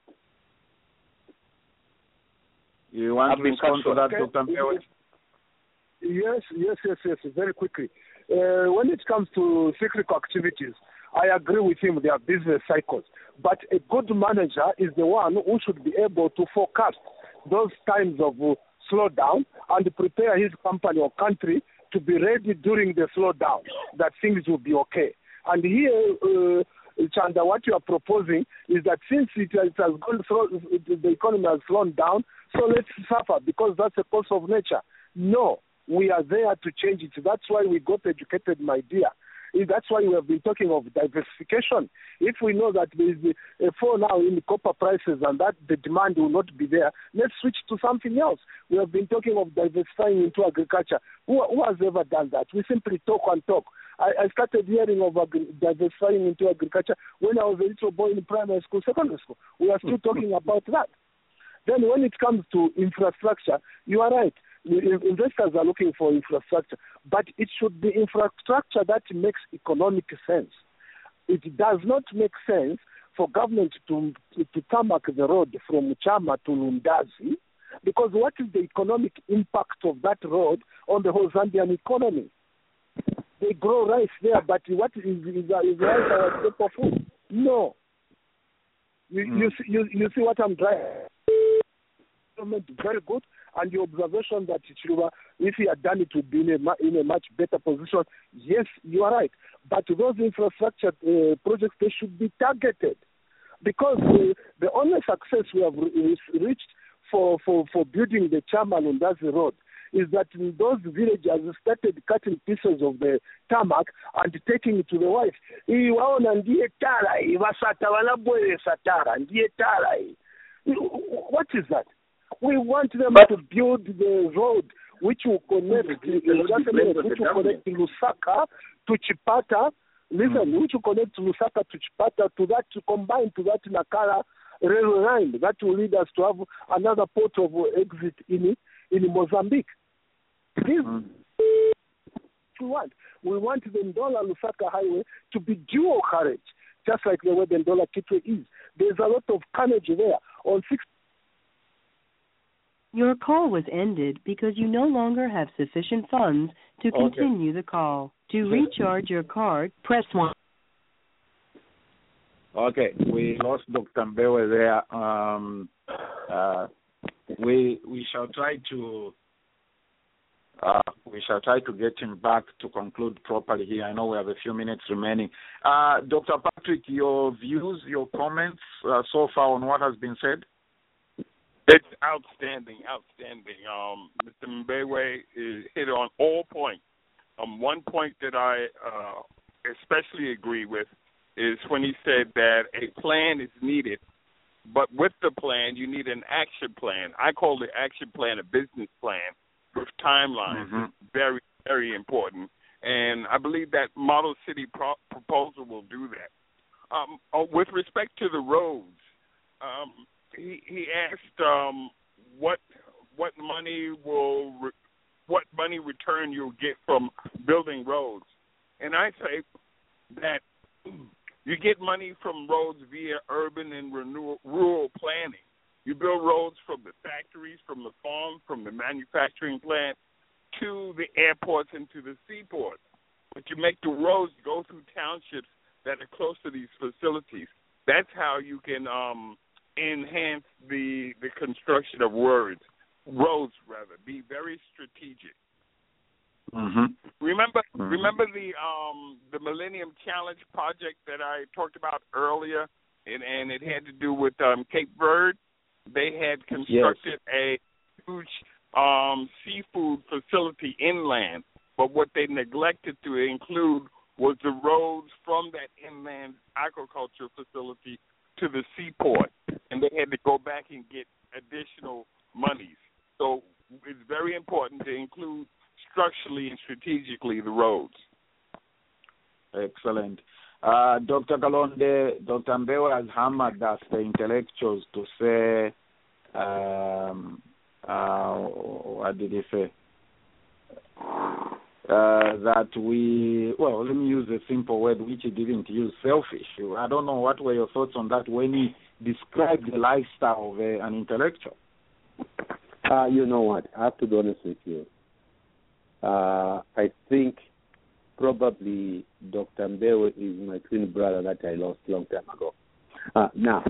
You want I've to respond to that, okay. Doctor Mbewa? Yes, yes, yes, yes, very quickly. Uh, when it comes to cyclical activities, I agree with him, they are business cycles. But a good manager is the one who should be able to forecast those times of uh, slowdown and prepare his company or country to be ready during the slowdown, that things will be okay. And here, uh, Chanda, what you are proposing is that since it has, it has gone through, the economy has slowed down, so let's suffer because that's a course of nature. No, we are there to change it. That's why we got educated, my dear. That's why we have been talking of diversification. If we know that there is a fall now in the copper prices and that the demand will not be there, let's switch to something else. We have been talking of diversifying into agriculture. Who, who has ever done that? We simply talk and talk. I, I started hearing of agri- diversifying into agriculture when I was a little boy in primary school, secondary school. We are still talking about that. Then when it comes to infrastructure, you are right. Investors are looking for infrastructure, but it should be infrastructure that makes economic sense. It does not make sense for government to, to, to tarmac the road from Chama to Lundazi, because what is the economic impact of that road on the whole Zambian economy? They grow rice there, but what is, is, is rice our staple food? No. You, mm. you, see, you, you see what I'm driving? Very good, and your observation that Chiluba, if he had done it, would be in a, in a much better position. Yes, you are right. But those infrastructure uh, projects, they should be targeted, because uh, the only success we have re- reached for, for, for building the Chama Lundazi Road is that those villagers started cutting pieces of the tarmac and taking it to the wife. What is that? We want them but, to build the road which will connect, which will connect Lusaka to Chipata. Listen, mm-hmm. which will connect Lusaka to Chipata, to that, to combine to that Nakara railway line. That will lead us to have another port of exit in in Mozambique. This mm-hmm. we want. We want the Ndola Lusaka highway to be dual carriage, just like the way the Ndola Kitwe is. There's a lot of carnage there. On six. Your call was ended because you no longer have sufficient funds to continue okay. the call. To recharge your card, press one. Okay, we lost Doctor Mbewa there. Um, uh, we we shall try to uh, we shall try to get him back to conclude properly here. I know we have a few minutes remaining. Uh, Doctor Patrick, your views, your comments uh, so far on what has been said? It's outstanding, outstanding. Um, Mister Mbewa is hit on all points. Um, one point that I uh, especially agree with is when he said that a plan is needed, but with the plan, you need an action plan. I call the action plan a business plan with timelines. Mm-hmm. Very, very important. And I believe that Model City pro- proposal will do that. Um, oh, with respect to the roads, um, he, he asked um, what what money will re- what money return you'll get from building roads, and I say that you get money from roads via urban and renewal, rural planning. You build roads from the factories, from the farm, from the manufacturing plant to the airports and to the seaports. But you make the roads go through townships that are close to these facilities. That's how you can um, enhance the the construction of roads. Roads, rather, be very strategic. Mm-hmm. Remember, mm-hmm. remember the um, the Millennium Challenge project that I talked about earlier, and, and it had to do with um, Cape Verde. They had constructed yes. a huge um, seafood facility inland, but what they neglected to include was the roads from that inland aquaculture facility to the seaport, and they had to go back and get additional monies. So it's very important to include structurally and strategically the roads. Excellent. Uh, Doctor Kalonde, Doctor Mbewe has hammered us, the intellectuals, to say, um, uh, what did he say? Uh, that we, well, let me use a simple word which he didn't use, selfish. I don't know, what were your thoughts on that when he described the lifestyle of a, an intellectual? Uh, you know what? I have to be honest with you. Uh, I think probably Doctor Mbewe is my twin brother that I lost a long time ago. Uh, now,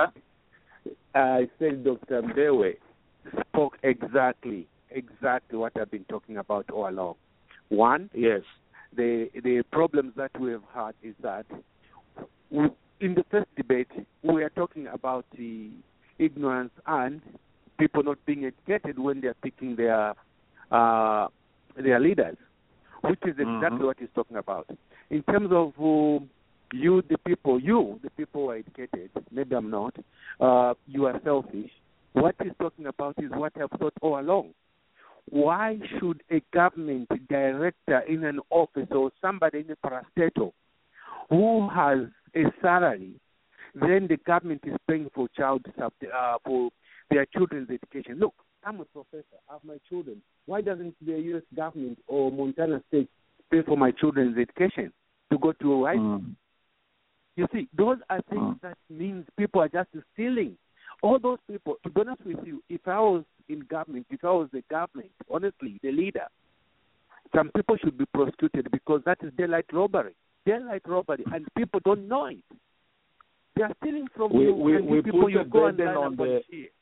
I said Doctor Mbewe spoke exactly, exactly what I've been talking about all along. One, yes, the the problems that we have had is that we, in the first debate we are talking about the ignorance and people not being educated when they are picking their uh, their leaders, which is exactly mm-hmm. what he's talking about. In terms of uh, you, the people, you, the people who are educated, maybe I'm not, uh, you are selfish. What he's talking about is what I've thought all along. Why should a government director in an office or somebody in a parastatal who has a salary, then the government is paying for child uh, for their children's education? Look, I'm a professor. I have my children. Why doesn't the U S government or Montana State pay for my children's education to go to high school? Mm. You see, those are things mm. that means people are just stealing. All those people, to be honest with you, if I was in government, if I was the government, honestly, the leader, some people should be prosecuted because that is daylight robbery. Daylight robbery, and people don't know it. They are stealing from we, you, we, and we people put you a go and burden on the,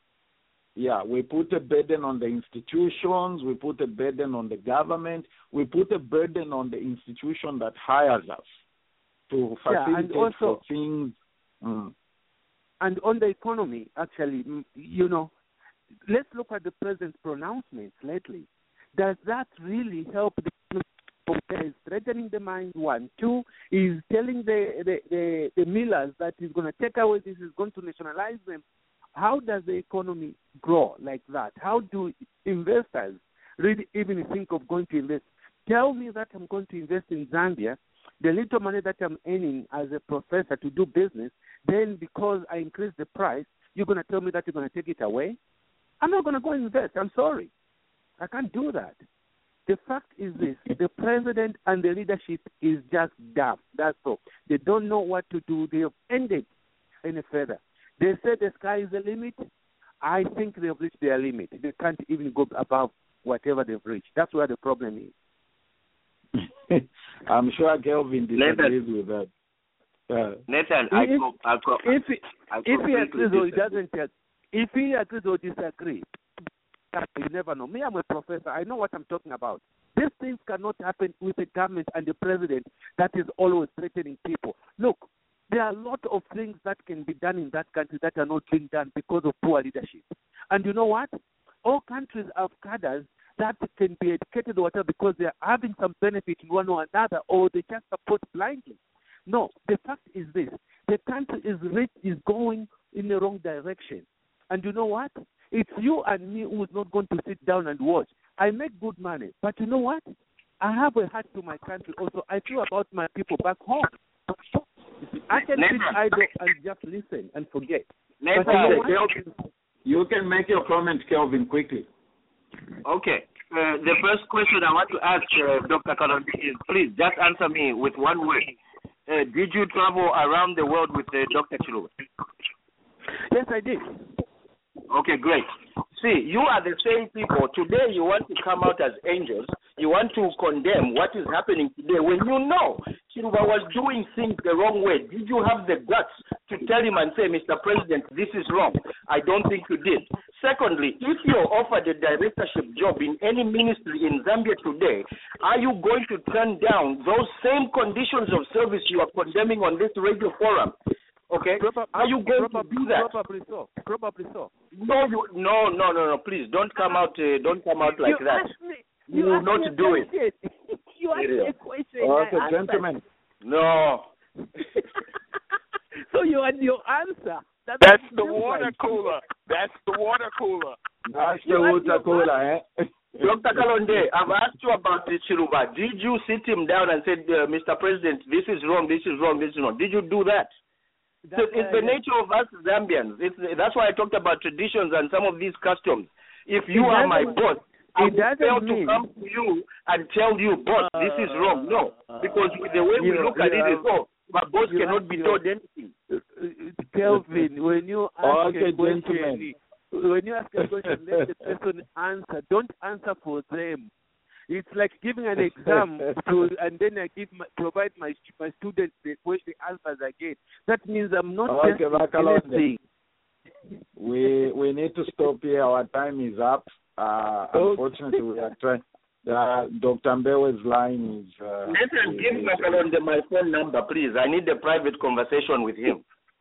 Yeah, we put a burden on the institutions, we put a burden on the government, we put a burden on the institution that hires us to facilitate yeah, and also, for things. Mm. And on the economy, actually, you know, let's look at the president's pronouncements lately. Does that really help the economy? Is threatening the mind, one. Two, is telling the, the, the, the millers that he's going to take away this, he's going to nationalize them. How does the economy grow like that? How do investors really even think of going to invest? Tell me that I'm going to invest in Zambia, the little money that I'm earning as a professor to do business, then because I increase the price, you're going to tell me that you're going to take it away? I'm not going to go invest. I'm sorry. I can't do that. The fact is this, the president and the leadership is just dumb. That's all. They don't know what to do. They have ended any further. They say the sky is the limit. I think they've reached their limit. They can't even go above whatever they've reached. That's where the problem is. I'm sure Kelvin disagrees with that. Uh, Nathan, I if, go, I go, if, he, I if he agrees or he disagree. doesn't, if he agrees or disagree, you never know. Me, I'm a professor. I know what I'm talking about. These things cannot happen with the government and the president that is always threatening people. Look, there are a lot of things that can be done in that country that are not being done because of poor leadership. And you know what? All countries have cadres that can be educated or whatever because they are having some benefit in one or another, or they just support blindly. No, the fact is this: the country is rich, is going in the wrong direction, and you know what? It's you and me who is not going to sit down and watch. I make good money, but you know what? I have a heart to my country also. I feel about my people back home. I can sit idle and just listen and forget. But you, know you can make your comment, Kelvin, quickly. Okay. Uh, the first question I want to ask uh, Doctor Kalonde is, please just answer me with one word. Uh, did you travel around the world with uh, Doctor Chiluba? Yes, I did. Okay, great. See, you are the same people. Today you want to come out as angels. You want to condemn what is happening today when you know Chiluba was doing things the wrong way. Did you have the guts to tell him and say, Mister President, this is wrong? I don't think you did. Secondly, if you're offered a directorship job in any ministry in Zambia today, are you going to turn down those same conditions of service you are condemning on this radio forum? Okay, probably, are you going probably, to do that? Probably so. Probably so. No, you, no, no, no, no. Please don't come out. Uh, don't come out like you that. Me, you will not do it. You asked me a question. Okay, gentlemen. No. So you had your answer. That's, That's the water cooler. That's the water cooler. That's the water cooler, eh? Doctor Kalonde, I've asked you about the Chiluba. Did you sit him down and said, uh, Mister President, this is wrong, this is wrong, this is wrong? Did you do that? So it's the nature of us Zambians. It's, that's why I talked about traditions and some of these customs. If you are my boss, I would fail to come to you and tell you, boss, this is wrong. No, because the way we look at it is, oh, my boss cannot be told anything. Kelvin, when you ask okay, a question, gentlemen. when you ask a question, let the person answer. Don't answer for them. It's like giving an exam to, and then I give my, provide my my students the question answers again. That means I'm not okay, testing anything. We we need to stop here. Our time is up. Uh, okay. Unfortunately, we are trying. Uh, Doctor Mbewe's line is. Uh, Listen, is, give Kalonde my phone number, please. I need a private conversation with him.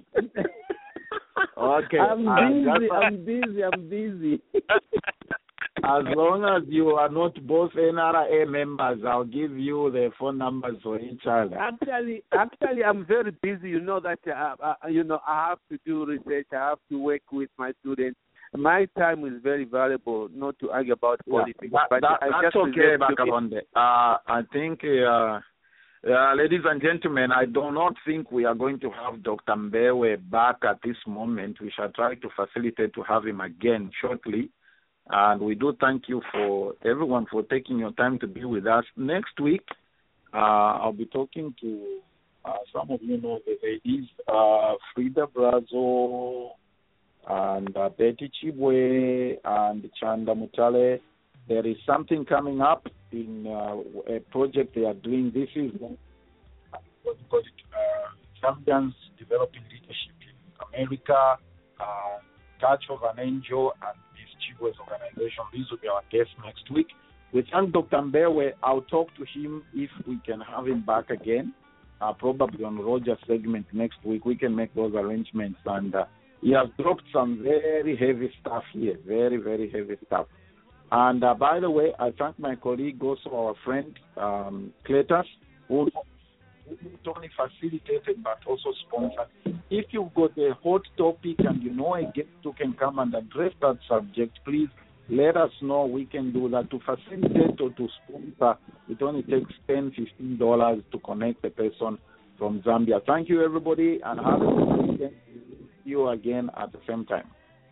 Okay. I'm busy. I'm busy. I'm busy. As long as you are not both N R A members, I'll give you the phone numbers for each other. Actually, actually, I'm very busy. You know that. Uh, uh, you know, I have to do research. I have to work with my students. My time is very valuable, not to argue about politics. Yeah, that, but that, I that's just okay, Bakalonde. Uh, I think, uh, uh, ladies and gentlemen, I do not think we are going to have Doctor Mbewe back at this moment. We shall try to facilitate to have him again shortly. And we do thank you for everyone for taking your time to be with us. Next week, uh, I'll be talking to uh, some of you know the ladies, uh, Frida Brazo, and uh, Betty Chibwe, and Chanda Mutale. There is something coming up in uh, a project they are doing. This is what we call it, uh, Zambians Developing Leadership in America, uh, Touch of an Angel, and Chibwe's organization. These will be our guests next week. We thank Doctor Mbewe. I'll talk to him if we can have him back again, uh, probably on Roger's segment next week. We can make those arrangements. And uh, he has dropped some very heavy stuff here, very, very heavy stuff. And uh, by the way, I thank my colleague, also our friend, um, Cletus, who not only facilitated but also sponsored. If you've got a hot topic and you know a guest who can come and address that subject, please let us know. We can do that. To facilitate or to sponsor, it only takes ten dollars, fifteen dollars to connect a person from Zambia. Thank you, everybody, and have a good weekend. See you again at the same time.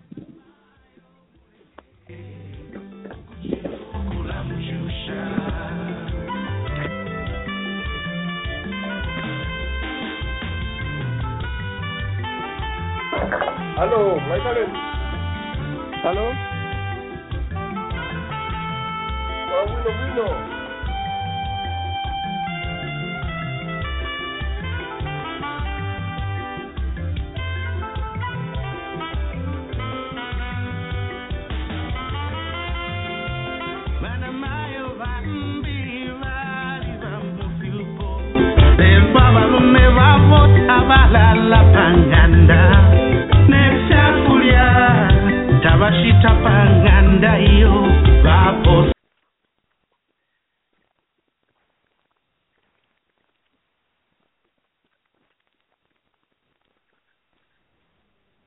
Hello, my friend. Hello? Oh, we know, we know. Abalala panganda